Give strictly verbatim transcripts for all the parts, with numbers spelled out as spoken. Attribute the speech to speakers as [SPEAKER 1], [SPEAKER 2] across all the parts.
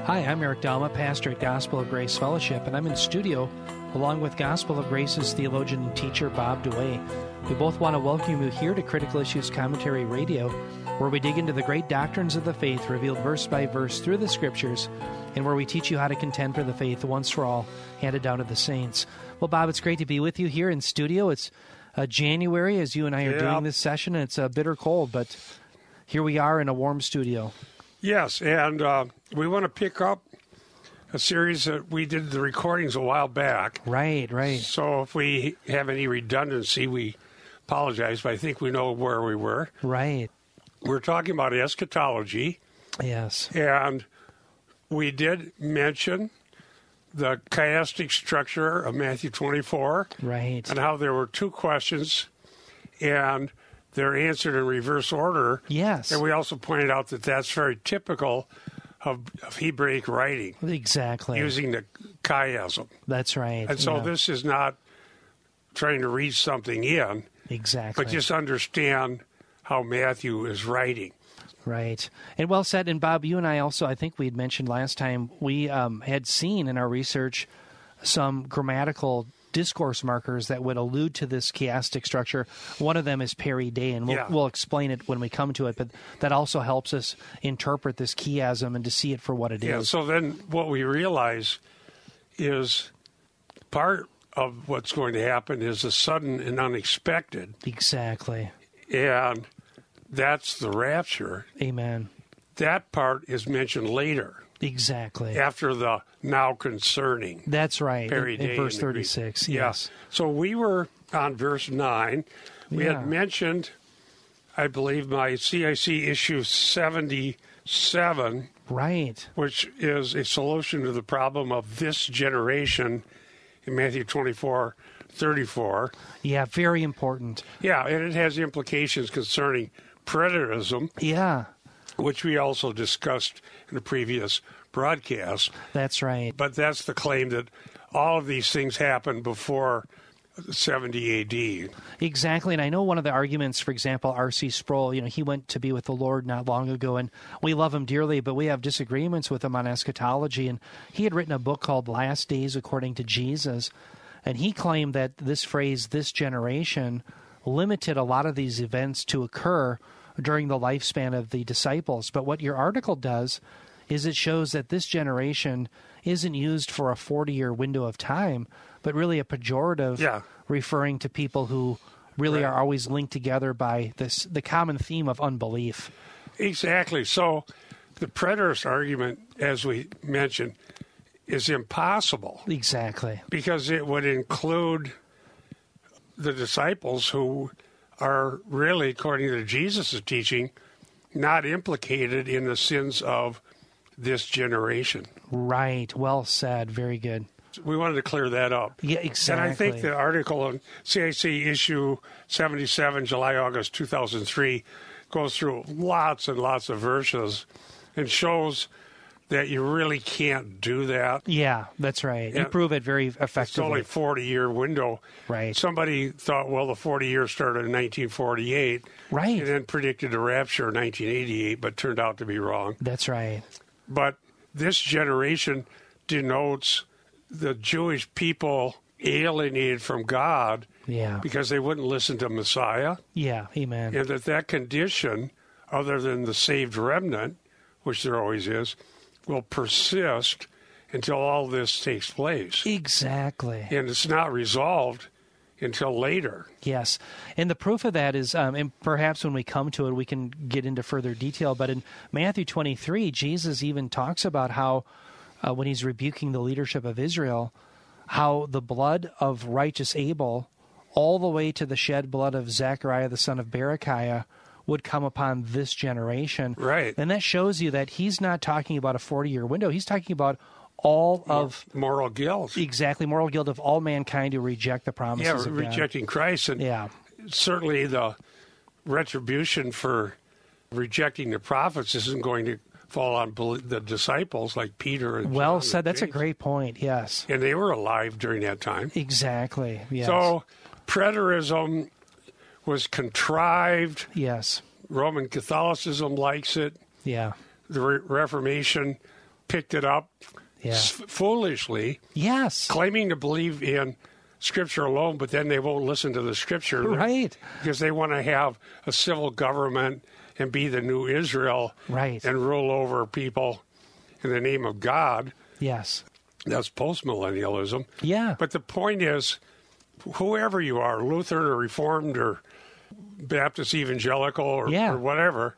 [SPEAKER 1] Hi, I'm Eric Dalma, pastor at Gospel of Grace Fellowship, and I'm in studio along with Gospel of Grace's theologian and teacher, Bob DeWay. We both want to welcome you here to Critical Issues Commentary Radio, where we dig into the great doctrines of the faith revealed verse by verse through the Scriptures, and where we teach you how to contend for the faith once for all, handed down to the saints. Well, Bob, it's great to be with you here in studio. It's uh, January as you and I are
[SPEAKER 2] yeah.
[SPEAKER 1] doing this session, and it's uh, bitter cold, but here we are in a warm studio.
[SPEAKER 2] Yes, and uh, we want to pick up a series that we did the recordings a while back.
[SPEAKER 1] Right, right.
[SPEAKER 2] So if we have any redundancy, we apologize, but I think we know where we were.
[SPEAKER 1] Right.
[SPEAKER 2] We're talking about eschatology.
[SPEAKER 1] Yes.
[SPEAKER 2] And we did mention the chiastic structure of Matthew twenty-four.
[SPEAKER 1] Right.
[SPEAKER 2] And how there were two questions, and they're answered in reverse order.
[SPEAKER 1] Yes.
[SPEAKER 2] And we also pointed out that that's very typical of, of Hebraic writing.
[SPEAKER 1] Exactly.
[SPEAKER 2] Using the chiasm.
[SPEAKER 1] That's right.
[SPEAKER 2] And so
[SPEAKER 1] yeah.
[SPEAKER 2] this is not trying to read something in.
[SPEAKER 1] Exactly.
[SPEAKER 2] But just understand how Matthew is writing.
[SPEAKER 1] Right. And well said. And Bob, you and I also, I think we had mentioned last time, we um, had seen in our research some grammatical discourse markers that would allude to this chiastic structure. One of them is peri de, and we'll,
[SPEAKER 2] yeah.
[SPEAKER 1] we'll explain it when we come to it, but that also helps us interpret this chiasm and to see it for what it
[SPEAKER 2] yeah,
[SPEAKER 1] is.
[SPEAKER 2] So then what we realize is part of what's going to happen is the sudden and unexpected.
[SPEAKER 1] Exactly.
[SPEAKER 2] And that's the rapture.
[SPEAKER 1] Amen.
[SPEAKER 2] That part is mentioned later.
[SPEAKER 1] Exactly.
[SPEAKER 2] After the now concerning.
[SPEAKER 1] That's right. In, in verse
[SPEAKER 2] in
[SPEAKER 1] thirty-six.
[SPEAKER 2] Yeah.
[SPEAKER 1] Yes.
[SPEAKER 2] So we were on verse nine. We
[SPEAKER 1] yeah.
[SPEAKER 2] had mentioned, I believe, my C I C issue seventy-seven.
[SPEAKER 1] Right.
[SPEAKER 2] Which is a solution to the problem of this generation in Matthew twenty-four thirty-four.
[SPEAKER 1] Yeah, very important.
[SPEAKER 2] Yeah, and it has implications concerning preterism.
[SPEAKER 1] Yeah.
[SPEAKER 2] Which we also discussed in the previous broadcast.
[SPEAKER 1] That's right.
[SPEAKER 2] But that's the claim that all of these things happened before seventy A D.
[SPEAKER 1] Exactly. And I know one of the arguments, for example, R C Sproul, you know, he went to be with the Lord not long ago, and we love him dearly, but we have disagreements with him on eschatology. And he had written a book called Last Days According to Jesus, and he claimed that this phrase, this generation, limited a lot of these events to occur during the lifespan of the disciples. But what your article does is it shows that this generation isn't used for a forty-year window of time, but really a pejorative
[SPEAKER 2] yeah.
[SPEAKER 1] referring to people who really
[SPEAKER 2] right.
[SPEAKER 1] are always linked together by this the common theme of unbelief.
[SPEAKER 2] Exactly. So the preterist argument, as we mentioned, is impossible.
[SPEAKER 1] Exactly.
[SPEAKER 2] Because it would include the disciples who are really, according to Jesus' teaching, not implicated in the sins of this generation.
[SPEAKER 1] Right. Well said. Very good.
[SPEAKER 2] We wanted to clear that up.
[SPEAKER 1] Yeah, exactly.
[SPEAKER 2] And I think the article on C I C issue seventy-seven, July, August two thousand three, goes through lots and lots of verses and shows that you really can't do that.
[SPEAKER 1] Yeah, that's right. You
[SPEAKER 2] and
[SPEAKER 1] prove it very effectively.
[SPEAKER 2] It's only a forty-year window.
[SPEAKER 1] Right.
[SPEAKER 2] Somebody thought, well, the forty years started in nineteen forty-eight.
[SPEAKER 1] Right.
[SPEAKER 2] And then predicted the rapture in nineteen eighty-eight, but turned out to be wrong.
[SPEAKER 1] That's right.
[SPEAKER 2] But this generation denotes the Jewish people alienated from God
[SPEAKER 1] yeah.
[SPEAKER 2] because they wouldn't listen to Messiah.
[SPEAKER 1] Yeah, amen.
[SPEAKER 2] And that that condition, other than the saved remnant, which there always is, will persist until all this takes place.
[SPEAKER 1] Exactly.
[SPEAKER 2] And it's not resolved until later.
[SPEAKER 1] Yes. And the proof of that is, um, and perhaps when we come to it, we can get into further detail, but in Matthew twenty-three, Jesus even talks about how, uh, when he's rebuking the leadership of Israel, how the blood of righteous Abel, all the way to the shed blood of Zechariah, the son of Berechiah, would come upon this generation.
[SPEAKER 2] Right.
[SPEAKER 1] And that shows you that he's not talking about a forty-year window. He's talking about all of
[SPEAKER 2] moral guilt.
[SPEAKER 1] Exactly, moral guilt of all mankind who reject the promises
[SPEAKER 2] yeah,
[SPEAKER 1] of God.
[SPEAKER 2] rejecting Christ. And
[SPEAKER 1] yeah.
[SPEAKER 2] certainly the retribution for rejecting the prophets isn't going to fall on the disciples like Peter and
[SPEAKER 1] Well
[SPEAKER 2] John
[SPEAKER 1] said.
[SPEAKER 2] and
[SPEAKER 1] That's
[SPEAKER 2] James.
[SPEAKER 1] a great point, yes.
[SPEAKER 2] And they were alive during that time.
[SPEAKER 1] Exactly, yes.
[SPEAKER 2] So preterism was contrived.
[SPEAKER 1] Yes.
[SPEAKER 2] Roman Catholicism likes it.
[SPEAKER 1] Yeah.
[SPEAKER 2] The Re- Reformation picked it up
[SPEAKER 1] Yeah.
[SPEAKER 2] s- foolishly,
[SPEAKER 1] Yes.
[SPEAKER 2] claiming to believe in Scripture alone, but then they won't listen to the Scripture.
[SPEAKER 1] Right.
[SPEAKER 2] Because they want to have a civil government and be the new Israel
[SPEAKER 1] Right.
[SPEAKER 2] and rule over people in the name of God.
[SPEAKER 1] Yes.
[SPEAKER 2] That's postmillennialism.
[SPEAKER 1] Yeah.
[SPEAKER 2] But the point is, whoever you are, Lutheran or Reformed or Baptist Evangelical or,
[SPEAKER 1] Yeah.
[SPEAKER 2] or whatever,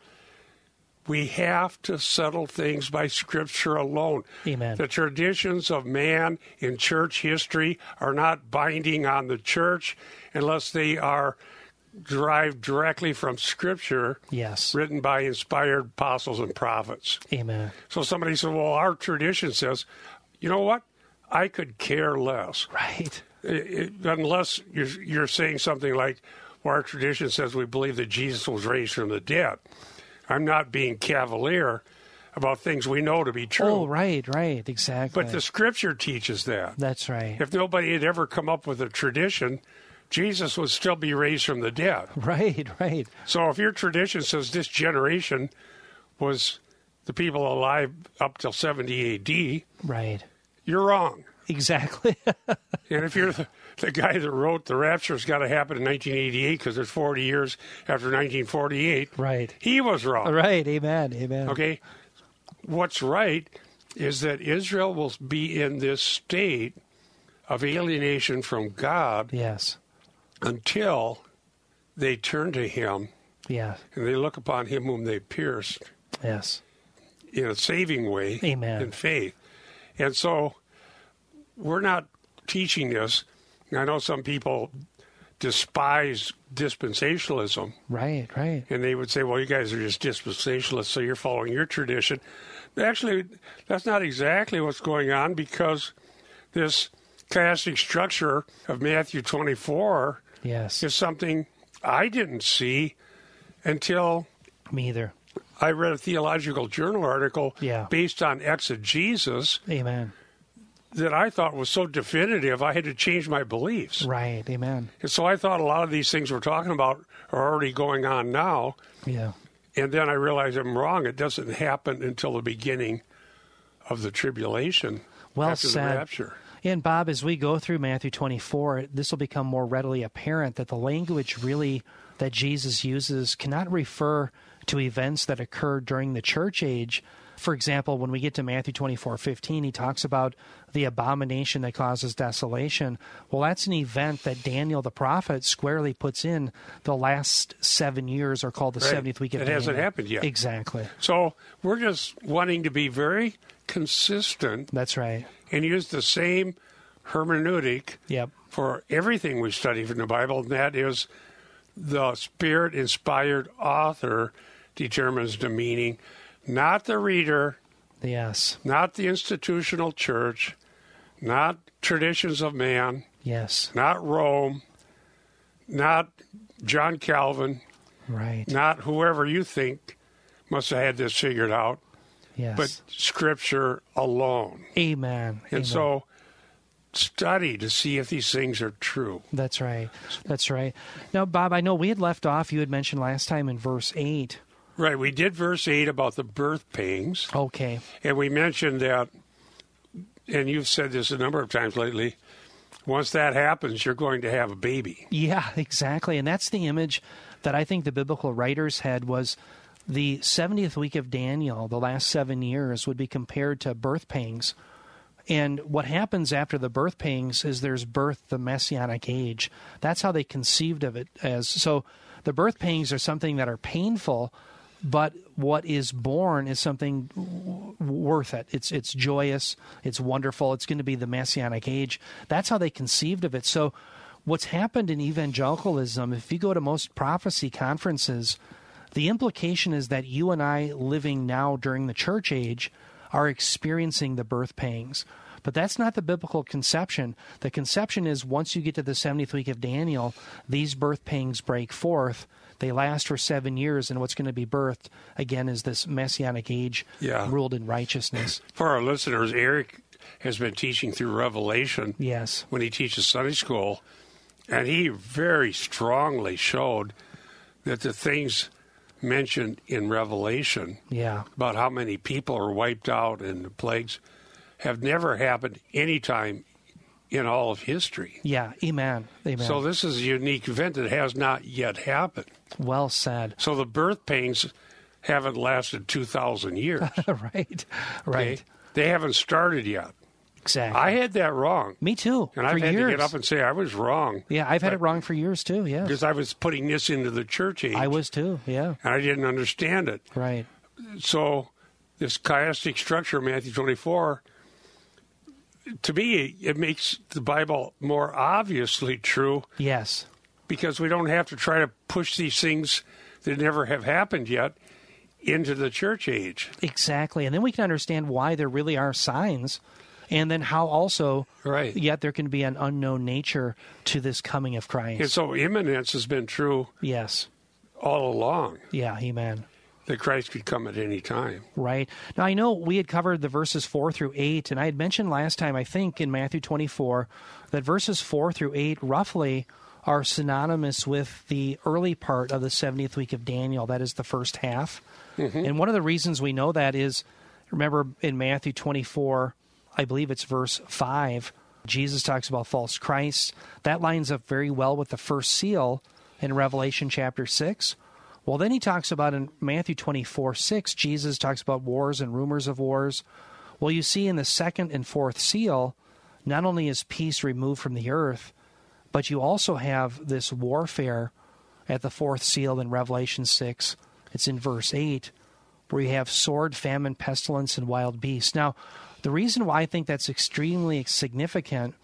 [SPEAKER 2] we have to settle things by Scripture alone.
[SPEAKER 1] Amen.
[SPEAKER 2] The traditions of man in church history are not binding on the church unless they are derived directly from Scripture,
[SPEAKER 1] Yes.
[SPEAKER 2] written by inspired apostles and prophets.
[SPEAKER 1] Amen.
[SPEAKER 2] So somebody said, well, our tradition says, you know what? I could care less.
[SPEAKER 1] Right.
[SPEAKER 2] It, it, unless you're, you're saying something like, well, our tradition says we believe that Jesus was raised from the dead. I'm not being cavalier about things we know to be true.
[SPEAKER 1] Oh, right, right, exactly.
[SPEAKER 2] But the Scripture teaches that.
[SPEAKER 1] That's right.
[SPEAKER 2] If nobody had ever come up with a tradition, Jesus would still be raised from the dead.
[SPEAKER 1] Right, right.
[SPEAKER 2] So if your tradition says this generation was the people alive up till seventy A D,
[SPEAKER 1] Right.
[SPEAKER 2] you're wrong.
[SPEAKER 1] Exactly.
[SPEAKER 2] And if you're the, the guy that wrote the rapture's got to happen in nineteen eighty-eight because there's forty years after nineteen forty-eight,
[SPEAKER 1] Right.
[SPEAKER 2] he was wrong.
[SPEAKER 1] Right. Amen. Amen.
[SPEAKER 2] Okay? What's right is that Israel will be in this state of alienation from God
[SPEAKER 1] Yes.
[SPEAKER 2] until they turn to Him
[SPEAKER 1] Yeah.
[SPEAKER 2] and they look upon Him whom they pierced
[SPEAKER 1] Yes.
[SPEAKER 2] in a saving way
[SPEAKER 1] Amen.
[SPEAKER 2] in faith. And so we're not teaching this. I know some people despise dispensationalism,
[SPEAKER 1] Right. Right.
[SPEAKER 2] and they would say, well, you guys are just dispensationalists, so you're following your tradition. But actually, that's not exactly what's going on, because this classic structure of Matthew twenty-four
[SPEAKER 1] Yes.
[SPEAKER 2] is something I didn't see until
[SPEAKER 1] Me either.
[SPEAKER 2] I read a Theological Journal article
[SPEAKER 1] Yeah.
[SPEAKER 2] based on exegesis
[SPEAKER 1] Amen.
[SPEAKER 2] that I thought was so definitive, I had to change my beliefs.
[SPEAKER 1] Right. Amen.
[SPEAKER 2] And so I thought a lot of these things we're talking about are already going on now.
[SPEAKER 1] Yeah.
[SPEAKER 2] And then I realized I'm wrong. It doesn't happen until the beginning of the tribulation
[SPEAKER 1] Well
[SPEAKER 2] after
[SPEAKER 1] said.
[SPEAKER 2] the rapture.
[SPEAKER 1] And Bob, as we go through Matthew twenty-four, this will become more readily apparent that the language really that Jesus uses cannot refer to events that occurred during the church age. For example, when we get to Matthew twenty-four fifteen, he talks about the abomination that causes desolation. Well, that's an event that Daniel the prophet squarely puts in the last seven years, are called the
[SPEAKER 2] Right.
[SPEAKER 1] seventieth week of
[SPEAKER 2] It
[SPEAKER 1] Daniel.
[SPEAKER 2] hasn't happened yet.
[SPEAKER 1] Exactly.
[SPEAKER 2] So we're just wanting to be very consistent
[SPEAKER 1] That's right.
[SPEAKER 2] and use the same hermeneutic
[SPEAKER 1] Yep.
[SPEAKER 2] for everything we study from the Bible, and that is the Spirit-inspired author determines the meaning, not the reader,
[SPEAKER 1] Yes.
[SPEAKER 2] not the institutional church, not traditions of man,
[SPEAKER 1] Yes.
[SPEAKER 2] not Rome, not John Calvin,
[SPEAKER 1] Right.
[SPEAKER 2] not whoever you think must have had this figured out,
[SPEAKER 1] Yes.
[SPEAKER 2] but Scripture alone.
[SPEAKER 1] Amen.
[SPEAKER 2] And
[SPEAKER 1] Amen.
[SPEAKER 2] so study to see if these things are true.
[SPEAKER 1] That's right. That's right. Now, Bob, I know we had left off, you had mentioned last time in verse eight.
[SPEAKER 2] Right, we did verse eight about the birth pangs,
[SPEAKER 1] Okay.
[SPEAKER 2] and we mentioned that, and you've said this a number of times lately, once that happens, you're going to have a baby.
[SPEAKER 1] Yeah, exactly. And that's the image that I think the biblical writers had, was the seventieth week of Daniel, the last seven years, would be compared to birth pangs. And what happens after the birth pangs is there's birth, the Messianic age. That's how they conceived of it as. So the birth pangs are something that are painful, but what is born is something w- worth it. It's it's joyous, it's wonderful, it's going to be the Messianic age. That's how they conceived of it. So what's happened in evangelicalism, if you go to most prophecy conferences, the implication is that you and I, living now during the church age, are experiencing the birth pangs. But that's not the biblical conception. The conception is once you get to the seventieth week of Daniel, these birth pangs break forth. They last for seven years, and what's going to be birthed, again, is this Messianic age
[SPEAKER 2] Yeah.
[SPEAKER 1] ruled in righteousness.
[SPEAKER 2] For our listeners, Eric has been teaching through Revelation
[SPEAKER 1] Yes.
[SPEAKER 2] when he teaches Sunday school, and he very strongly showed that the things mentioned in Revelation
[SPEAKER 1] Yeah.
[SPEAKER 2] about how many people are wiped out and the plagues have never happened any time in all of history.
[SPEAKER 1] Yeah. Amen. Amen.
[SPEAKER 2] So this is a unique event that has not yet happened.
[SPEAKER 1] Well said.
[SPEAKER 2] So the birth pains haven't lasted two thousand years.
[SPEAKER 1] Right. Right.
[SPEAKER 2] Okay? They haven't started yet.
[SPEAKER 1] Exactly.
[SPEAKER 2] I had that wrong.
[SPEAKER 1] Me too.
[SPEAKER 2] And
[SPEAKER 1] for
[SPEAKER 2] I've had
[SPEAKER 1] years.
[SPEAKER 2] to get up and say I was wrong.
[SPEAKER 1] Yeah, I've had
[SPEAKER 2] but,
[SPEAKER 1] it wrong for years too. Yeah.
[SPEAKER 2] Because I was putting this into the church age.
[SPEAKER 1] I was too. Yeah.
[SPEAKER 2] And I didn't understand it.
[SPEAKER 1] Right.
[SPEAKER 2] So this chiastic structure of Matthew twenty-four, to me, it makes the Bible more obviously true
[SPEAKER 1] Yes.
[SPEAKER 2] because we don't have to try to push these things that never have happened yet into the church age.
[SPEAKER 1] Exactly. And then we can understand why there really are signs, and then how also,
[SPEAKER 2] Right.
[SPEAKER 1] yet there can be an unknown nature to this coming of Christ.
[SPEAKER 2] And so imminence has been true
[SPEAKER 1] Yes.
[SPEAKER 2] all along,
[SPEAKER 1] Yeah. Amen.
[SPEAKER 2] that Christ could come at any time.
[SPEAKER 1] Right. Now, I know we had covered the verses four through eight, and I had mentioned last time, I think, in Matthew twenty-four, that verses four through eight roughly are synonymous with the early part of the seventieth week of Daniel. That is the first half. Mm-hmm. And one of the reasons we know that is, remember in Matthew twenty-four, I believe it's verse five, Jesus talks about false Christs. That lines up very well with the first seal in Revelation chapter six. Well, then he talks about in Matthew twenty-four, six, Jesus talks about wars and rumors of wars. Well, you see in the second and fourth seal, not only is peace removed from the earth, but you also have this warfare at the fourth seal in Revelation six. It's in verse eight, where you have sword, famine, pestilence, and wild beasts. Now, the reason why I think that's extremely significant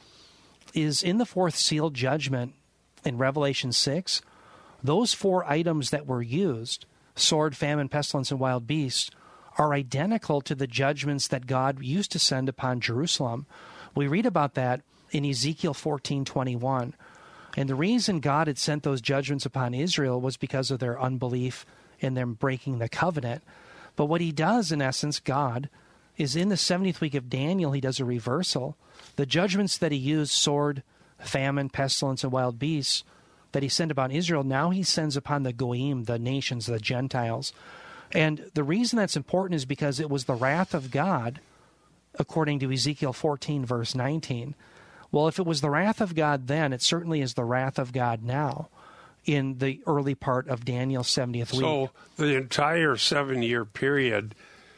[SPEAKER 1] is in the fourth seal judgment in Revelation six, those four items that were used, sword, famine, pestilence, and wild beasts, are identical to the judgments that God used to send upon Jerusalem. We read about that in Ezekiel fourteen twenty-one. And the reason God had sent those judgments upon Israel was because of their unbelief and them breaking the covenant. But what he does, in essence, God, is in the seventieth week of Daniel, he does a reversal. The judgments that he used, sword, famine, pestilence, and wild beasts, that he sent upon Israel, now he sends upon the Goyim, the nations, the Gentiles. And the reason that's important is because it was the wrath of God, according to Ezekiel fourteen, verse nineteen. Well, if it was the wrath of God then, it certainly is the wrath of God now in the early part of Daniel's seventieth week.
[SPEAKER 2] So the entire seven-year period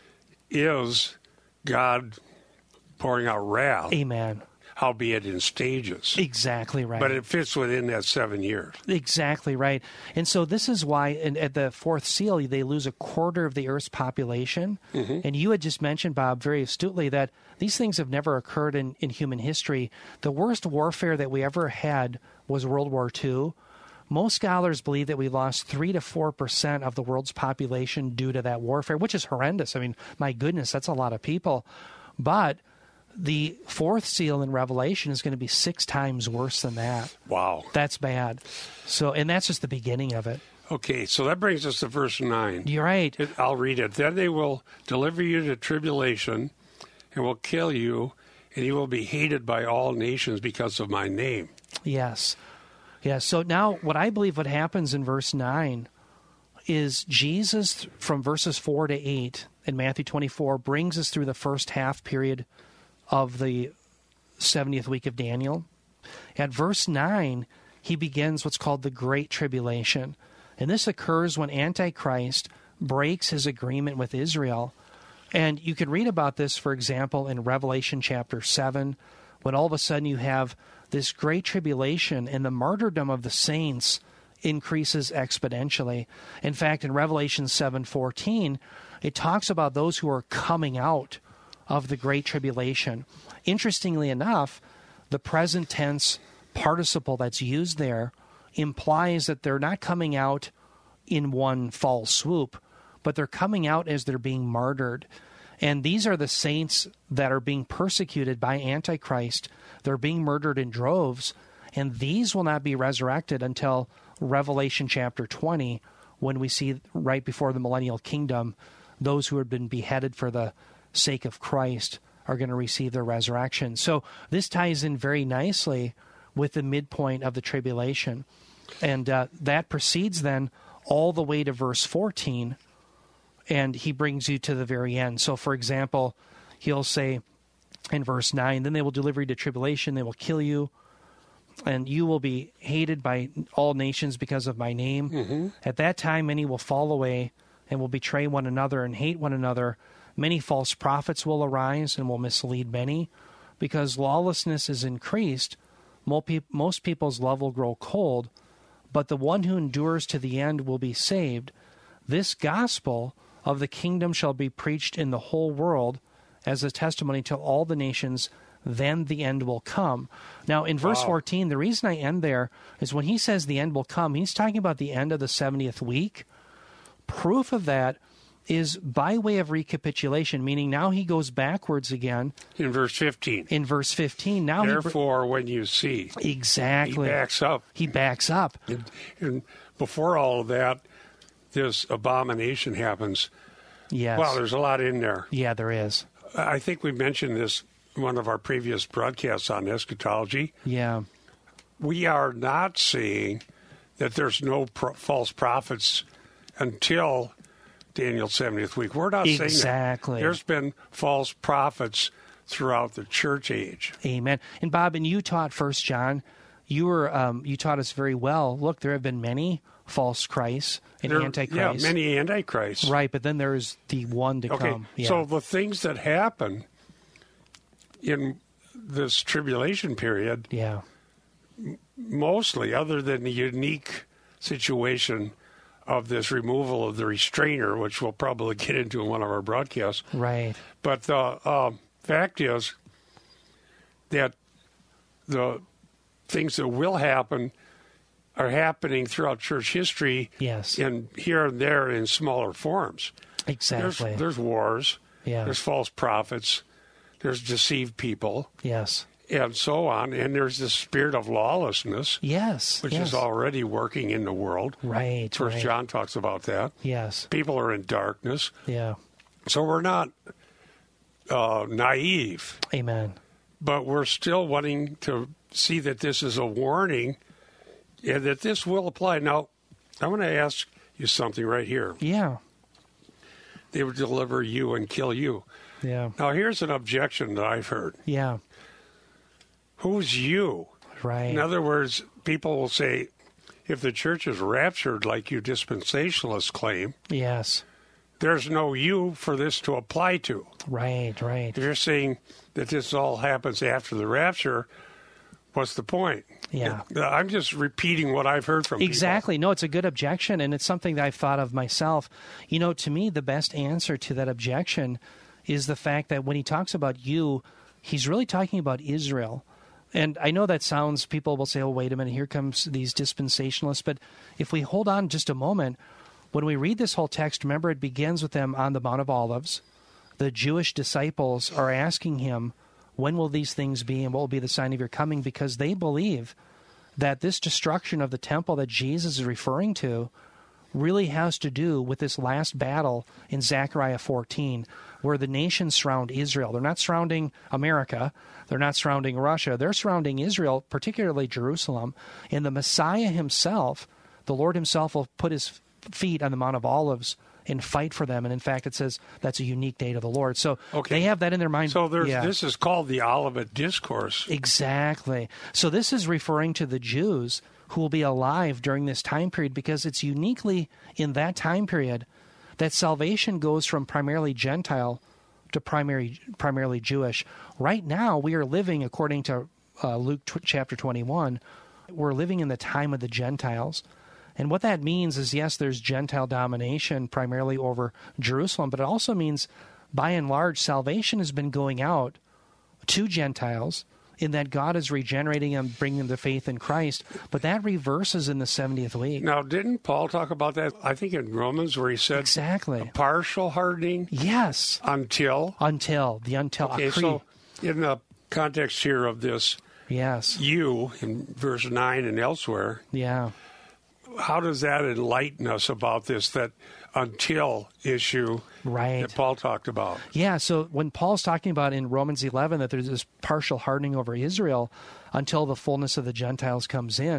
[SPEAKER 2] is God pouring out wrath,
[SPEAKER 1] Amen.
[SPEAKER 2] albeit in stages.
[SPEAKER 1] Exactly right.
[SPEAKER 2] But it fits within that seven years.
[SPEAKER 1] Exactly right. And so this is why in, at the fourth seal, they lose a quarter of the Earth's population. Mm-hmm. And you had just mentioned, Bob, very astutely, that these things have never occurred in, in human history. The worst warfare that we ever had was World War Two. Most scholars believe that we lost three to four percent of the world's population due to that warfare, which is horrendous. I mean, my goodness, that's a lot of people. But the fourth seal in Revelation is going to be six times worse than that.
[SPEAKER 2] Wow.
[SPEAKER 1] That's bad. So, and that's just the beginning of it.
[SPEAKER 2] Okay, so that brings us to verse nine.
[SPEAKER 1] You're right.
[SPEAKER 2] It, I'll read it. Then they will deliver you to tribulation and will kill you, and you will be hated by all nations because of my name.
[SPEAKER 1] Yes. Yes. So now what I believe what happens in verse nine is Jesus, from verses four to eight in Matthew twenty-four, brings us through the first half period of the seventieth week of Daniel. At verse nine, he begins what's called the Great Tribulation. And this occurs when Antichrist breaks his agreement with Israel. And you can read about this, for example, in Revelation chapter seven, when all of a sudden you have this great tribulation and the martyrdom of the saints increases exponentially. In fact, in Revelation seven fourteen, it talks about those who are coming out of the Great Tribulation. Interestingly enough, the present tense participle that's used there implies that they're not coming out in one fall swoop, but they're coming out as they're being martyred. And these are the saints that are being persecuted by Antichrist. They're being murdered in droves, and these will not be resurrected until Revelation chapter twenty, when we see right before the millennial kingdom, those who have been beheaded for the sake of Christ are going to receive their resurrection. So this ties in very nicely with the midpoint of the tribulation. And uh, that precedes then all the way to verse fourteen, and he brings you to the very end. So, for example, he'll say in verse nine, then they will deliver you to tribulation, they will kill you, and you will be hated by all nations because of my name. Mm-hmm. At that time, many will fall away and will betray one another and hate one another. Many false prophets will arise and will mislead many. Because lawlessness is increased, most people's love will grow cold, but the one who endures to the end will be saved. This gospel of the kingdom shall be preached in the whole world as a testimony to all the nations, then the end will come. Now, in verse wow. fourteen, the reason I end there is when he says the end will come, he's talking about the end of the seventieth week. Proof of that is by way of recapitulation, meaning now he goes backwards again.
[SPEAKER 2] In verse fifteen.
[SPEAKER 1] In verse fifteen. Now
[SPEAKER 2] Therefore, he, when you see.
[SPEAKER 1] Exactly.
[SPEAKER 2] He backs up.
[SPEAKER 1] He backs up.
[SPEAKER 2] And, and before all of that, this abomination happens.
[SPEAKER 1] Yes.
[SPEAKER 2] Wow, there's a lot in there.
[SPEAKER 1] Yeah, there is.
[SPEAKER 2] I think we mentioned this in one of our previous broadcasts on eschatology.
[SPEAKER 1] Yeah.
[SPEAKER 2] We are not saying that there's no pro- false prophets until Daniel's seventieth week. We're not
[SPEAKER 1] exactly.
[SPEAKER 2] saying that. There's been false prophets throughout the church age.
[SPEAKER 1] Amen. And Bob, and you taught First John. You were um, you taught us very well. Look, there have been many false Christs and there, antichrists.
[SPEAKER 2] Yeah, many antichrists.
[SPEAKER 1] Right, but then there's the one to
[SPEAKER 2] okay.
[SPEAKER 1] come. Yeah.
[SPEAKER 2] So the things that happen in this tribulation period,
[SPEAKER 1] yeah,
[SPEAKER 2] mostly, other than the unique situation of this removal of the restrainer, which we'll probably get into in one of our broadcasts.
[SPEAKER 1] Right.
[SPEAKER 2] But the uh, fact is that the things that will happen are happening throughout church history.
[SPEAKER 1] Yes.
[SPEAKER 2] And here and there in smaller forms.
[SPEAKER 1] Exactly.
[SPEAKER 2] There's, there's wars.
[SPEAKER 1] Yeah.
[SPEAKER 2] There's false prophets. There's deceived people.
[SPEAKER 1] Yes.
[SPEAKER 2] And so on. And there's the spirit of lawlessness.
[SPEAKER 1] Yes.
[SPEAKER 2] Which
[SPEAKER 1] yes.
[SPEAKER 2] is already working in the world.
[SPEAKER 1] Right.
[SPEAKER 2] First
[SPEAKER 1] right.
[SPEAKER 2] John talks about that.
[SPEAKER 1] Yes.
[SPEAKER 2] People are in darkness.
[SPEAKER 1] Yeah.
[SPEAKER 2] So we're not uh, naive.
[SPEAKER 1] Amen.
[SPEAKER 2] But we're still wanting to see that this is a warning and that this will apply. Now, I want to ask you something right here.
[SPEAKER 1] Yeah.
[SPEAKER 2] They would deliver you and kill you.
[SPEAKER 1] Yeah.
[SPEAKER 2] Now, here's an objection that I've heard.
[SPEAKER 1] Yeah.
[SPEAKER 2] Who's you?
[SPEAKER 1] Right.
[SPEAKER 2] In other words, people will say, if the church is raptured like you dispensationalists claim,
[SPEAKER 1] yes,
[SPEAKER 2] there's no you for this to apply to.
[SPEAKER 1] Right, right.
[SPEAKER 2] If you're saying that this all happens after the rapture, what's the point?
[SPEAKER 1] Yeah.
[SPEAKER 2] I'm just repeating what I've heard from
[SPEAKER 1] exactly.
[SPEAKER 2] people.
[SPEAKER 1] No, it's a good objection, and it's something that I've thought of myself. You know, to me, the best answer to that objection is the fact that when he talks about you, he's really talking about Israel. And I know that sounds, people will say, oh, wait a minute, here comes these dispensationalists. But if we hold on just a moment, when we read this whole text, remember it begins with them on the Mount of Olives. The Jewish disciples are asking him, when will these things be and what will be the sign of your coming? Because they believe that this destruction of the temple that Jesus is referring to really has to do with this last battle in Zechariah fourteen, where the nations surround Israel. They're not surrounding America. They're not surrounding Russia. They're surrounding Israel, particularly Jerusalem. And the Messiah himself, the Lord himself, will put his feet on the Mount of Olives and fight for them. And in fact, it says that's a unique day to the Lord. So okay. They have that in their mind.
[SPEAKER 2] So there's,
[SPEAKER 1] yeah.
[SPEAKER 2] This is called the Olivet Discourse.
[SPEAKER 1] Exactly. So this is referring to the Jews who will be alive during this time period, because it's uniquely in that time period that salvation goes from primarily Gentile to primary, primarily Jewish. Right now, we are living, according to uh, Luke t- chapter twenty-one, we're living in the time of the Gentiles. And what that means is, yes, there's Gentile domination primarily over Jerusalem, but it also means, by and large, salvation has been going out to Gentiles in that God is regenerating them, bringing them to faith in Christ. But that reverses in the seventieth week.
[SPEAKER 2] Now, didn't Paul talk about that, I think, in Romans, where he said
[SPEAKER 1] exactly
[SPEAKER 2] a partial hardening?
[SPEAKER 1] Yes.
[SPEAKER 2] Until?
[SPEAKER 1] Until. The until.
[SPEAKER 2] Okay, so in the context here of this,
[SPEAKER 1] yes,
[SPEAKER 2] you, in verse nine and elsewhere,
[SPEAKER 1] yeah,
[SPEAKER 2] how does that enlighten us about this, that until issue
[SPEAKER 1] right.
[SPEAKER 2] that Paul talked about?
[SPEAKER 1] Yeah, so when Paul's talking about in Romans eleven that there's this partial hardening over Israel until the fullness of the Gentiles comes in,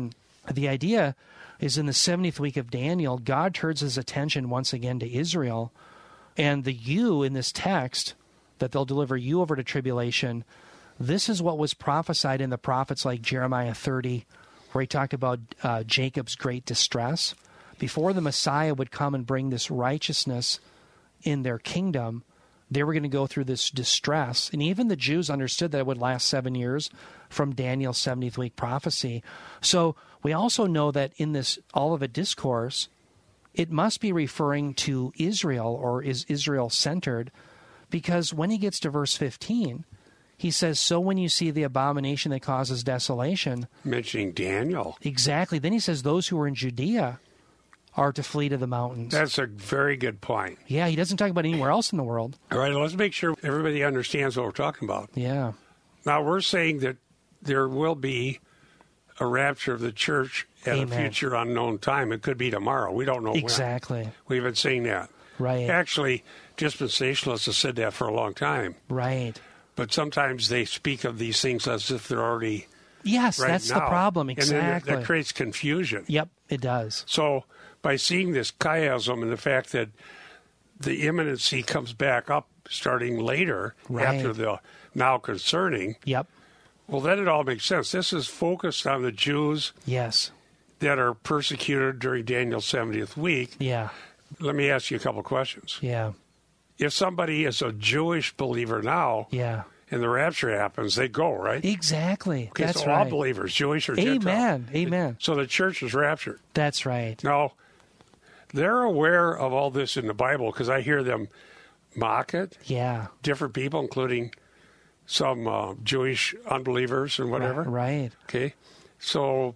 [SPEAKER 1] The idea is in the seventieth week of Daniel, God turns his attention once again to Israel. And the you in this text, that they'll deliver you over to tribulation, this is what was prophesied in the prophets like Jeremiah thirty, where he talked about uh, Jacob's great distress. Before the Messiah would come and bring this righteousness in their kingdom, they were going to go through this distress. And even the Jews understood that it would last seven years from Daniel's seventieth week prophecy. So we also know that in this Olivet Discourse, it must be referring to Israel, or is Israel centered, because when he gets to verse fifteen, he says, so when you see the abomination that causes desolation.
[SPEAKER 2] Mentioning Daniel.
[SPEAKER 1] Exactly. Then he says those who are in Judea are to flee to the mountains.
[SPEAKER 2] That's a very good point.
[SPEAKER 1] Yeah, he doesn't talk about anywhere else in the world.
[SPEAKER 2] All right, let's make sure everybody understands what we're talking about.
[SPEAKER 1] Yeah.
[SPEAKER 2] Now, we're saying that there will be a rapture of the church at
[SPEAKER 1] Amen.
[SPEAKER 2] a future unknown time. It could be tomorrow. We don't know
[SPEAKER 1] exactly.
[SPEAKER 2] when. We've been saying that.
[SPEAKER 1] Right.
[SPEAKER 2] Actually, dispensationalists have said that for a long time.
[SPEAKER 1] Right.
[SPEAKER 2] But sometimes they speak of these things as if they're already
[SPEAKER 1] Yes,
[SPEAKER 2] right
[SPEAKER 1] that's
[SPEAKER 2] now.
[SPEAKER 1] the problem. Exactly.
[SPEAKER 2] And then that, that creates confusion.
[SPEAKER 1] Yep, it does.
[SPEAKER 2] So by seeing this chiasm and the fact that the imminency comes back up starting later
[SPEAKER 1] Right.
[SPEAKER 2] after the now concerning,
[SPEAKER 1] Yep.
[SPEAKER 2] well, then it all makes sense. This is focused on the Jews
[SPEAKER 1] Yes.
[SPEAKER 2] that are persecuted during Daniel's seventieth week.
[SPEAKER 1] Yeah.
[SPEAKER 2] Let me ask you a couple questions.
[SPEAKER 1] Yeah.
[SPEAKER 2] If somebody is a Jewish believer now
[SPEAKER 1] Yeah.
[SPEAKER 2] and the rapture happens, they go, right?
[SPEAKER 1] Exactly.
[SPEAKER 2] Okay,
[SPEAKER 1] That's
[SPEAKER 2] so
[SPEAKER 1] right.
[SPEAKER 2] all believers, Jewish or Gentile.
[SPEAKER 1] Amen. Amen.
[SPEAKER 2] So the church is raptured.
[SPEAKER 1] That's right.
[SPEAKER 2] Now, they're aware of all this in the Bible because I hear them mock it.
[SPEAKER 1] Yeah.
[SPEAKER 2] Different people, including some uh, Jewish unbelievers and whatever.
[SPEAKER 1] Right.
[SPEAKER 2] Okay, so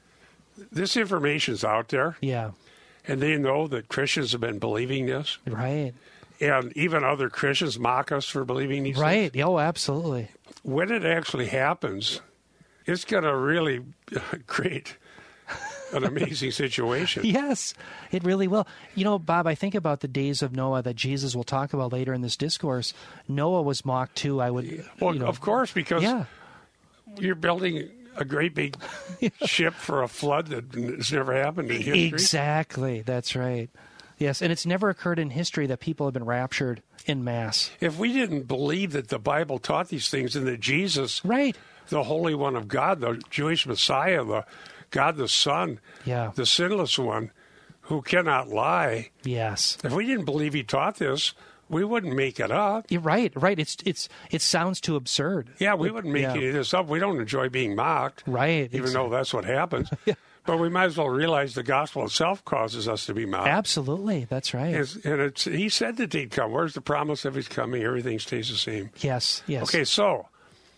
[SPEAKER 2] this information's out there,
[SPEAKER 1] Yeah.
[SPEAKER 2] and they know that Christians have been believing this,
[SPEAKER 1] Right.
[SPEAKER 2] and even other Christians mock us for believing these
[SPEAKER 1] Right.
[SPEAKER 2] things.
[SPEAKER 1] Oh, absolutely.
[SPEAKER 2] When it actually happens, it's going to really create an amazing situation.
[SPEAKER 1] Yes, it really will. You know, Bob, I think about the days of Noah that Jesus will talk about later in this discourse. Noah was mocked too. I would.
[SPEAKER 2] Well,
[SPEAKER 1] you know,
[SPEAKER 2] of course, because
[SPEAKER 1] Yeah.
[SPEAKER 2] you're building a great big ship for a flood that has never happened in history.
[SPEAKER 1] Exactly. That's right. Yes, and it's never occurred in history that people have been raptured in mass.
[SPEAKER 2] If we didn't believe that the Bible taught these things and that Jesus,
[SPEAKER 1] Right.
[SPEAKER 2] the Holy One of God, the Jewish Messiah, the God the Son,
[SPEAKER 1] Yeah.
[SPEAKER 2] the sinless one who cannot lie,
[SPEAKER 1] Yes.
[SPEAKER 2] if we didn't believe he taught this, we wouldn't make it up.
[SPEAKER 1] You're right. Right. It's it's it sounds too absurd.
[SPEAKER 2] Yeah, we wouldn't make
[SPEAKER 1] Yeah.
[SPEAKER 2] any of this up. We don't enjoy being mocked,
[SPEAKER 1] Right.
[SPEAKER 2] even
[SPEAKER 1] Ex-
[SPEAKER 2] though that's what happens. But we might as well realize the gospel itself causes us to be mocked.
[SPEAKER 1] Absolutely. That's right.
[SPEAKER 2] It's- and it's, he said that he'd come. Where's the promise of his coming? Everything stays the same.
[SPEAKER 1] Yes. Yes.
[SPEAKER 2] Okay, so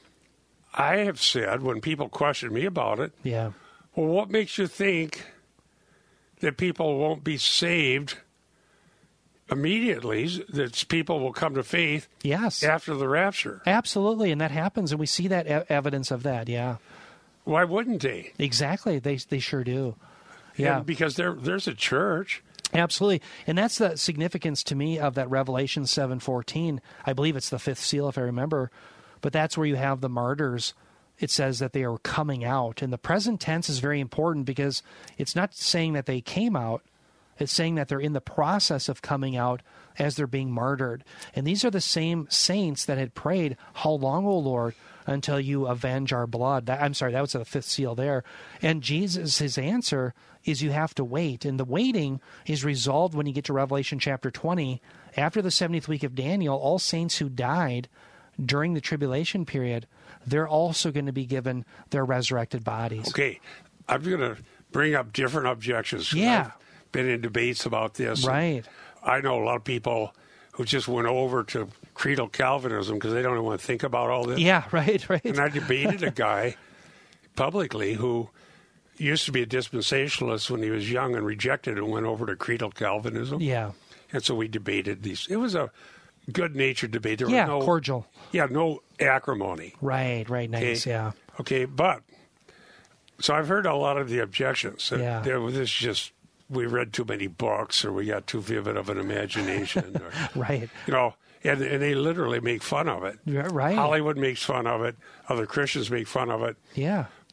[SPEAKER 2] I have said when people question me about it,
[SPEAKER 1] Yeah.
[SPEAKER 2] well, what makes you think that people won't be saved immediately, that people will come to faith
[SPEAKER 1] Yes.
[SPEAKER 2] after the rapture?
[SPEAKER 1] Absolutely, and that happens, and we see that e- evidence of that. Yeah.
[SPEAKER 2] Why wouldn't they?
[SPEAKER 1] Exactly. They they sure do. Yeah.
[SPEAKER 2] And because there there's a church.
[SPEAKER 1] Absolutely. And that's the significance to me of that Revelation seven fourteen. I believe it's the fifth seal, if I remember. But that's where you have the martyrs. It says that they are coming out. And the present tense is very important because it's not saying that they came out. It's saying that they're in the process of coming out as they're being martyred. And these are the same saints that had prayed, "How long, O Lord, until you avenge our blood?" That, I'm sorry, that was the fifth seal there. And Jesus, his answer is you have to wait. And the waiting is resolved when you get to Revelation chapter twenty. After the seventieth week of Daniel, all saints who died during the tribulation period, they're also going to be given their resurrected bodies.
[SPEAKER 2] Okay, I'm going to bring up different objections.
[SPEAKER 1] Yeah.
[SPEAKER 2] I've been in debates about this.
[SPEAKER 1] Right.
[SPEAKER 2] I know a lot of people who just went over to creedal Calvinism because they don't even want to think about all this.
[SPEAKER 1] Yeah, right, right.
[SPEAKER 2] And I debated a guy publicly who used to be a dispensationalist when he was young and rejected it and went over to creedal Calvinism.
[SPEAKER 1] Yeah.
[SPEAKER 2] And so we debated these. It was a good-natured debate. There
[SPEAKER 1] Yeah,
[SPEAKER 2] was no,
[SPEAKER 1] cordial.
[SPEAKER 2] Yeah, no acrimony.
[SPEAKER 1] Right, right, nice,
[SPEAKER 2] Okay.
[SPEAKER 1] yeah.
[SPEAKER 2] Okay, but so I've heard a lot of the objections. That,
[SPEAKER 1] Yeah.
[SPEAKER 2] that this is just we read too many books, or we got too vivid of an imagination, or,
[SPEAKER 1] Right.
[SPEAKER 2] you know, and, and they literally make fun of it.
[SPEAKER 1] Yeah, right.
[SPEAKER 2] Hollywood makes fun of it. Other Christians make fun of it.
[SPEAKER 1] Yeah.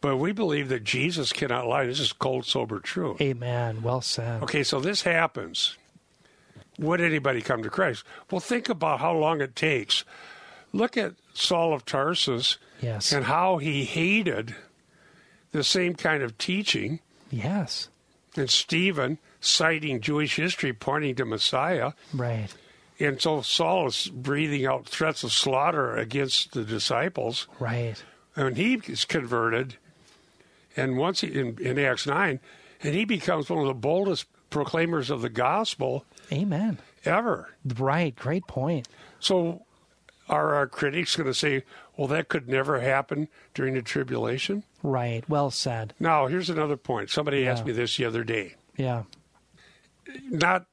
[SPEAKER 2] But we believe that Jesus cannot lie. This is cold, sober truth.
[SPEAKER 1] Amen. Well said.
[SPEAKER 2] Okay, so this happens. Would anybody come to Christ? Well, think about how long it takes. Look at Saul of Tarsus
[SPEAKER 1] Yes.
[SPEAKER 2] and how he hated the same kind of teaching.
[SPEAKER 1] Yes.
[SPEAKER 2] And Stephen, citing Jewish history, pointing to Messiah.
[SPEAKER 1] Right.
[SPEAKER 2] And so Saul is breathing out threats of slaughter against the disciples.
[SPEAKER 1] Right.
[SPEAKER 2] And he is converted. And once he, in, in Acts nine, and he becomes one of the boldest proclaimers of the gospel
[SPEAKER 1] Amen.
[SPEAKER 2] ever.
[SPEAKER 1] Right. Great point.
[SPEAKER 2] So are our critics going to say, well, that could never happen during the tribulation?
[SPEAKER 1] Right. Well said.
[SPEAKER 2] Now, here's another point. Somebody
[SPEAKER 1] Yeah.
[SPEAKER 2] asked me this the other day.
[SPEAKER 1] Yeah.
[SPEAKER 2] Not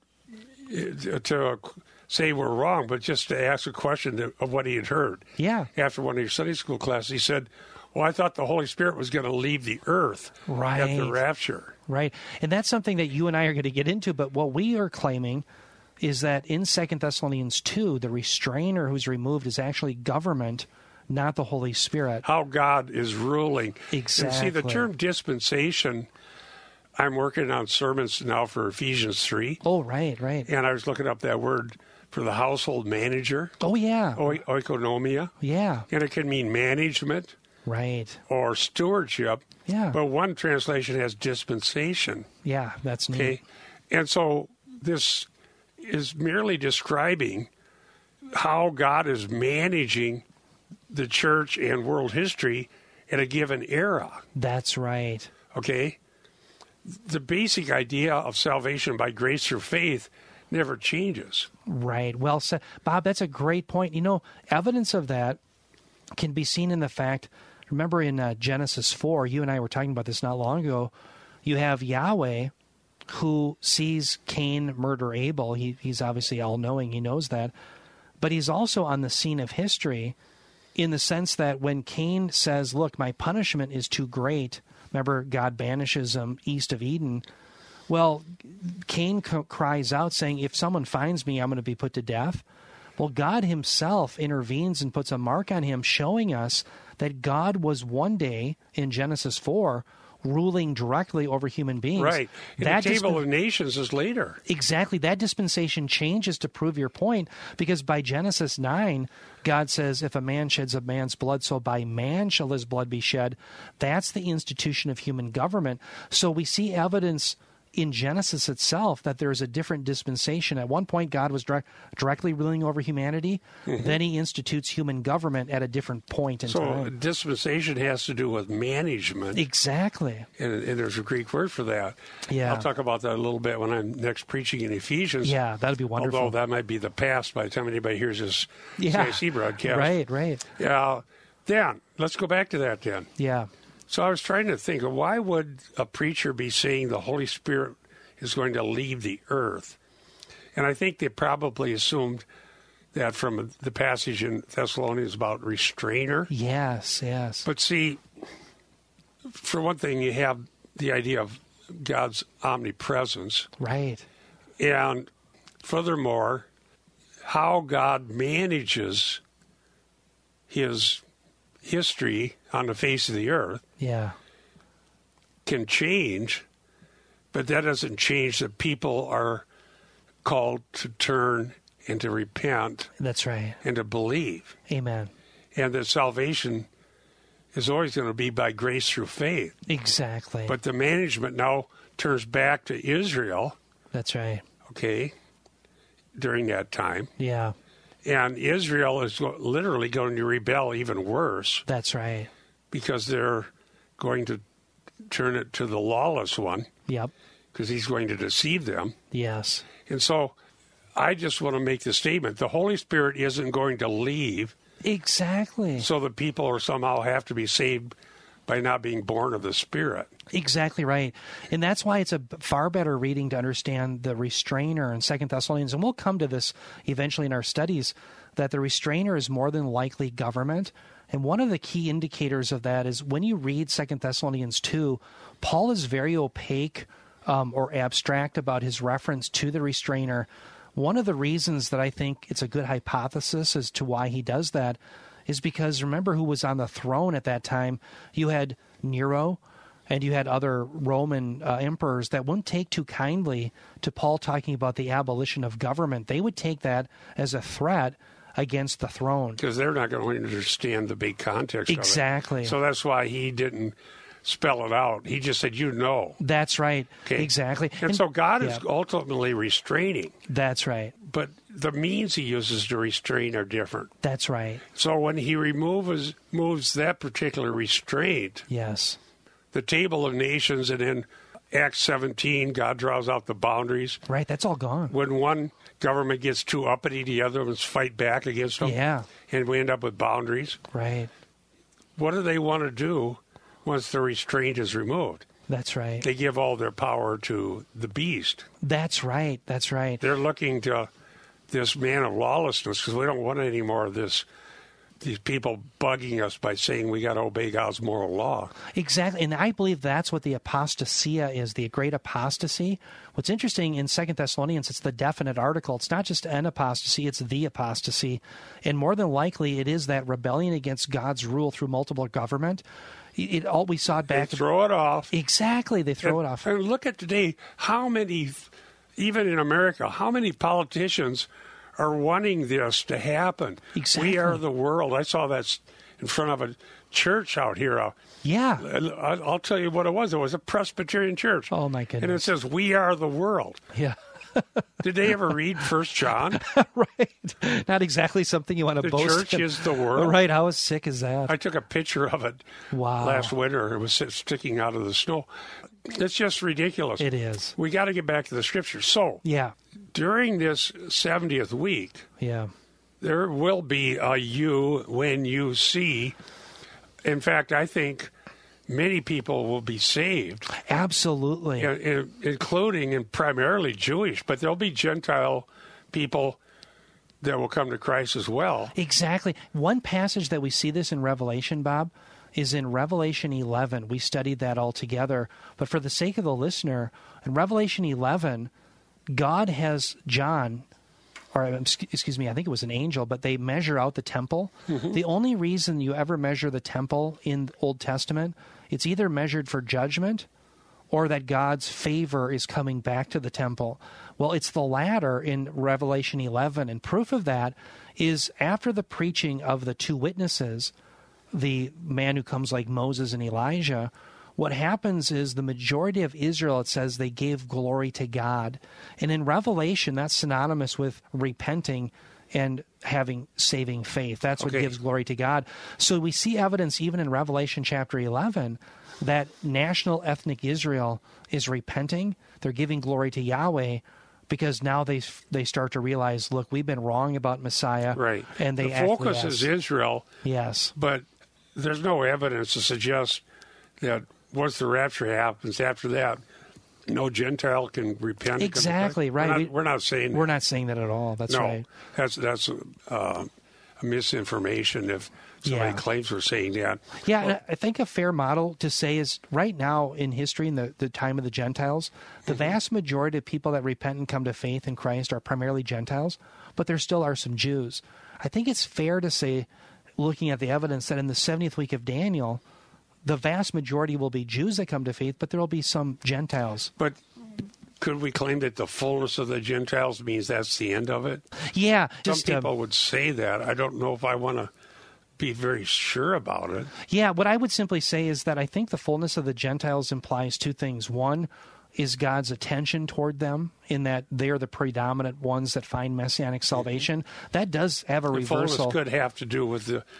[SPEAKER 2] to say we're wrong, but just to ask a question of what he had heard.
[SPEAKER 1] Yeah.
[SPEAKER 2] After one of your Sunday school classes, he said, well, I thought the Holy Spirit was going to leave the earth
[SPEAKER 1] Right.
[SPEAKER 2] at the rapture.
[SPEAKER 1] Right. And that's something that you and I are going to get into. But what we are claiming is that in Second Thessalonians two, the restrainer who's removed is actually government, not the Holy Spirit.
[SPEAKER 2] How God is ruling.
[SPEAKER 1] Exactly.
[SPEAKER 2] And see, the term dispensation, I'm working on sermons now for Ephesians three.
[SPEAKER 1] Oh, right, right.
[SPEAKER 2] And I was looking up that word for the household manager,
[SPEAKER 1] Oh, yeah.
[SPEAKER 2] o- oikonomia.
[SPEAKER 1] Yeah.
[SPEAKER 2] And it can mean management
[SPEAKER 1] Right.
[SPEAKER 2] or stewardship.
[SPEAKER 1] Yeah.
[SPEAKER 2] But one translation has dispensation.
[SPEAKER 1] Yeah, that's neat.
[SPEAKER 2] Okay. And so this is merely describing how God is managing the church and world history at a given era.
[SPEAKER 1] That's right.
[SPEAKER 2] Okay? The basic idea of salvation by grace through faith never changes.
[SPEAKER 1] Right. Well said. Bob, that's a great point. You know, evidence of that can be seen in the fact, remember in uh, Genesis four, you and I were talking about this not long ago, you have Yahweh who sees Cain murder Abel. He, he's obviously all-knowing. He knows that. But he's also on the scene of history in the sense that when Cain says, look, my punishment is too great, remember God banishes him east of Eden. Well, Cain c- cries out saying, if someone finds me, I'm going to be put to death. Well, God himself intervenes and puts a mark on him, showing us that God was one day in Genesis four ruling directly over human beings.
[SPEAKER 2] Right. And
[SPEAKER 1] That
[SPEAKER 2] the table
[SPEAKER 1] dispen-
[SPEAKER 2] of nations is later.
[SPEAKER 1] Exactly. That dispensation changes to prove your point, because by Genesis nine, God says, if a man sheds a man's blood, so by man shall his blood be shed. That's the institution of human government. So we see evidence in Genesis itself that there is a different dispensation. At one point, God was direct, directly ruling over humanity. Mm-hmm. Then he institutes human government at a different point in
[SPEAKER 2] so
[SPEAKER 1] time.
[SPEAKER 2] So dispensation has to do with management.
[SPEAKER 1] Exactly.
[SPEAKER 2] And, and there's a Greek word for that.
[SPEAKER 1] Yeah.
[SPEAKER 2] I'll talk about that a little bit when I'm next preaching in Ephesians.
[SPEAKER 1] Yeah, that'd be wonderful.
[SPEAKER 2] Although that might be the past by the time anybody hears this
[SPEAKER 1] yeah.
[SPEAKER 2] C I C broadcast.
[SPEAKER 1] Right, right.
[SPEAKER 2] Yeah. Dan, let's go back to that then.
[SPEAKER 1] Yeah.
[SPEAKER 2] So I was trying to think of why would a preacher be saying the Holy Spirit is going to leave the earth? And I think they probably assumed that from the passage in Thessalonians about restrainer.
[SPEAKER 1] Yes, yes.
[SPEAKER 2] But see, for one thing, you have the idea of God's omnipresence.
[SPEAKER 1] Right.
[SPEAKER 2] And furthermore, how God manages his history on the face of the earth
[SPEAKER 1] Yeah.
[SPEAKER 2] can change, but that doesn't change that people are called to turn and to repent.
[SPEAKER 1] That's right.
[SPEAKER 2] And to believe.
[SPEAKER 1] Amen.
[SPEAKER 2] And that salvation is always going to be by grace through faith.
[SPEAKER 1] Exactly.
[SPEAKER 2] But the management now turns back to Israel.
[SPEAKER 1] That's right.
[SPEAKER 2] Okay, during that time.
[SPEAKER 1] Yeah.
[SPEAKER 2] And Israel is literally going to rebel even worse.
[SPEAKER 1] That's right.
[SPEAKER 2] Because they're going to turn it to the lawless one.
[SPEAKER 1] Yep.
[SPEAKER 2] Because he's going to deceive them.
[SPEAKER 1] Yes.
[SPEAKER 2] And so I just want to make the statement, the Holy Spirit isn't going to leave.
[SPEAKER 1] Exactly.
[SPEAKER 2] So that people are somehow have to be saved by not being born of the Spirit.
[SPEAKER 1] Exactly right. And that's why it's a far better reading to understand the restrainer in Second Thessalonians. And we'll come to this eventually in our studies, that the restrainer is more than likely government. And one of the key indicators of that is when you read Second Thessalonians two, Paul is very opaque um, or abstract about his reference to the restrainer. One of the reasons that I think it's a good hypothesis as to why he does that is because remember who was on the throne at that time. You had Nero, and you had other Roman uh, emperors that wouldn't take too kindly to Paul talking about the abolition of government. They would take that as a threat against the throne.
[SPEAKER 2] Because they're not going to understand the big context
[SPEAKER 1] Exactly.
[SPEAKER 2] of it. So that's why he didn't spell it out. He just said, you know.
[SPEAKER 1] That's right.
[SPEAKER 2] Okay.
[SPEAKER 1] Exactly.
[SPEAKER 2] And,
[SPEAKER 1] and
[SPEAKER 2] so God
[SPEAKER 1] yeah.
[SPEAKER 2] is ultimately restraining.
[SPEAKER 1] That's right.
[SPEAKER 2] But the means he uses to restrain are different.
[SPEAKER 1] That's right.
[SPEAKER 2] So when he removes moves that particular restraint,
[SPEAKER 1] Yes.
[SPEAKER 2] the table of nations, and in Acts seventeen, God draws out the boundaries.
[SPEAKER 1] Right. That's all gone.
[SPEAKER 2] When one government gets too uppity, the other ones fight back against them.
[SPEAKER 1] Yeah.
[SPEAKER 2] And we end up with boundaries.
[SPEAKER 1] Right.
[SPEAKER 2] What do they want to do once the restraint is removed?
[SPEAKER 1] That's right.
[SPEAKER 2] They give all their power to the beast.
[SPEAKER 1] That's right. That's right.
[SPEAKER 2] They're looking to this man of lawlessness because we don't want any more of this. These people bugging us by saying we got to obey God's moral law.
[SPEAKER 1] Exactly. And I believe that's what the apostasia is, the great apostasy. What's interesting in Second Thessalonians, it's the definite article. It's not just an apostasy, it's the apostasy. And more than likely, it is that rebellion against God's rule through multiple government. It, it all we saw it back.
[SPEAKER 2] They throw it off.
[SPEAKER 1] Exactly. They throw
[SPEAKER 2] and,
[SPEAKER 1] it off.
[SPEAKER 2] And look at today, how many, even in America, how many politicians are wanting this to happen.
[SPEAKER 1] Exactly.
[SPEAKER 2] We are the world. I saw that in front of a church out here. Uh,
[SPEAKER 1] yeah.
[SPEAKER 2] I'll tell you what it was. It was a Presbyterian church.
[SPEAKER 1] Oh, my goodness.
[SPEAKER 2] And it says, we are the world.
[SPEAKER 1] Yeah.
[SPEAKER 2] Did they ever read First John?
[SPEAKER 1] Right. Not exactly something you want to
[SPEAKER 2] the
[SPEAKER 1] boast.
[SPEAKER 2] The church
[SPEAKER 1] in.
[SPEAKER 2] is the world.
[SPEAKER 1] Right. How sick is that?
[SPEAKER 2] I took a picture of it
[SPEAKER 1] wow.
[SPEAKER 2] last winter. It was sticking out of the snow. It's just ridiculous.
[SPEAKER 1] It is.
[SPEAKER 2] We got to get back to the scripture. So,
[SPEAKER 1] yeah.
[SPEAKER 2] during this seventieth week,
[SPEAKER 1] yeah,
[SPEAKER 2] there will be a you when you see. In fact, I think many people will be saved.
[SPEAKER 1] Absolutely.
[SPEAKER 2] Including and primarily Jewish, but there'll be Gentile people that will come to Christ as well.
[SPEAKER 1] Exactly. One passage that we see this in Revelation, Bob, is in Revelation eleven. We studied that all together. But for the sake of the listener, in Revelation eleven, God has John, or excuse me, I think it was an angel, but they measure out the temple. Mm-hmm. The only reason you ever measure the temple in the Old Testament, it's either measured for judgment or that God's favor is coming back to the temple. Well, it's the latter in Revelation eleven, and proof of that is after the preaching of the two witnesses, the man who comes like Moses and Elijah, what happens is the majority of Israel, it says, they gave glory to God. And in Revelation, that's synonymous with repenting and having saving faith. That's what
[SPEAKER 2] okay.
[SPEAKER 1] gives glory to God. So we see evidence even in Revelation chapter eleven that national ethnic Israel is repenting. They're giving glory to Yahweh because now they they start to realize, look, we've been wrong about Messiah.
[SPEAKER 2] Right.
[SPEAKER 1] And they
[SPEAKER 2] the focus
[SPEAKER 1] acquiesce.
[SPEAKER 2] is Israel.
[SPEAKER 1] Yes.
[SPEAKER 2] But there's no evidence to suggest that once the rapture happens, after that, no Gentile can repent.
[SPEAKER 1] Exactly, right.
[SPEAKER 2] We're not,
[SPEAKER 1] we,
[SPEAKER 2] we're not saying
[SPEAKER 1] We're
[SPEAKER 2] that.
[SPEAKER 1] not saying that at all. That's
[SPEAKER 2] no,
[SPEAKER 1] right.
[SPEAKER 2] That's, that's uh, a misinformation if somebody
[SPEAKER 1] Yeah.
[SPEAKER 2] claims we're saying that.
[SPEAKER 1] Yeah,
[SPEAKER 2] Well,
[SPEAKER 1] and I think a fair model to say is right now in history, in the, the time of the Gentiles, the vast majority of people that repent and come to faith in Christ are primarily Gentiles, but there still are some Jews. I think it's fair to say, looking at the evidence, that in the seventieth week of Daniel, the vast majority will be Jews that come to faith, but there will be some Gentiles.
[SPEAKER 2] But could we claim that the fullness of the Gentiles means that's the end of it?
[SPEAKER 1] Yeah.
[SPEAKER 2] Some
[SPEAKER 1] Just,
[SPEAKER 2] people
[SPEAKER 1] uh,
[SPEAKER 2] would say that. I don't know if I want to be very sure about it.
[SPEAKER 1] Yeah, what I would simply say is that I think the fullness of the Gentiles implies two things. One is God's attention toward them, in that they're the predominant ones that find messianic salvation. Mm-hmm. That does have a
[SPEAKER 2] the
[SPEAKER 1] reversal.
[SPEAKER 2] Fullness could have to do with the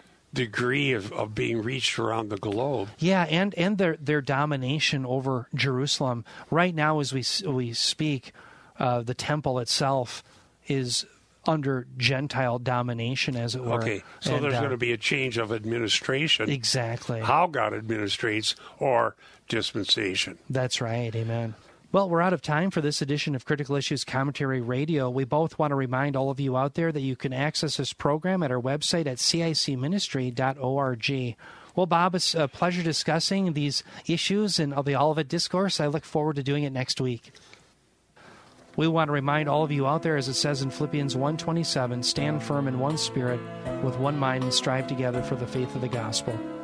[SPEAKER 2] degree of, of being reached around the globe.
[SPEAKER 1] Yeah, and, and their their domination over Jerusalem. Right now, as we we speak, uh, the temple itself is under Gentile domination, as it were.
[SPEAKER 2] Okay, so
[SPEAKER 1] and,
[SPEAKER 2] there's
[SPEAKER 1] uh,
[SPEAKER 2] going to be a change of administration.
[SPEAKER 1] Exactly.
[SPEAKER 2] How God administrates or dispensation.
[SPEAKER 1] That's right. Amen. Well, we're out of time for this edition of Critical Issues Commentary Radio. We both want to remind all of you out there that you can access this program at our website at c i c ministry dot org. Well, Bob, it's a pleasure discussing these issues and the Olivet Discourse. I look forward to doing it next week. We want to remind all of you out there, as it says in Philippians one twenty-seven, stand firm in one spirit, with one mind, and strive together for the faith of the gospel.